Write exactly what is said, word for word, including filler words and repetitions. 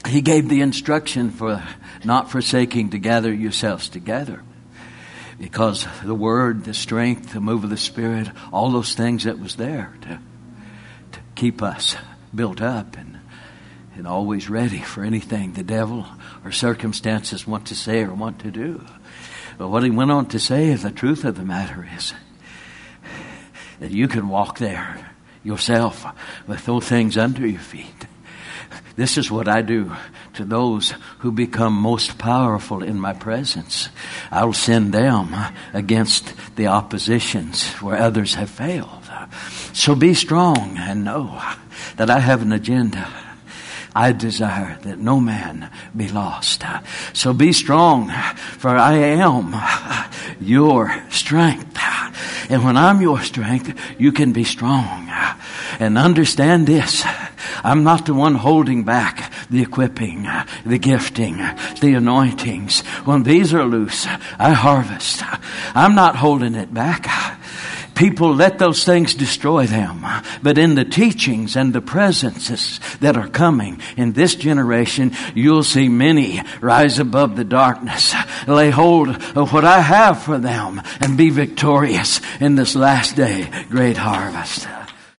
He gave the instruction for not forsaking to gather yourselves together. Because the Word, the strength, the move of the Spirit, all those things that was there to, to keep us built up and, and always ready for anything the devil or circumstances want to say or want to do. But what he went on to say is the truth of the matter is that you can walk there yourself with those things under your feet. This is what I do to those who become most powerful in my presence. I'll send them against the oppositions where others have failed. So be strong and know that I have an agenda. I desire that no man be lost. So be strong, for I am your strength. And when I'm your strength, you can be strong. And understand this. I'm not the one holding back the equipping, the gifting, the anointings. When these are loose, I harvest. I'm not holding it back. People let those things destroy them. But in the teachings and the presences that are coming in this generation, you'll see many rise above the darkness, lay hold of what I have for them, and be victorious in this last day great harvest.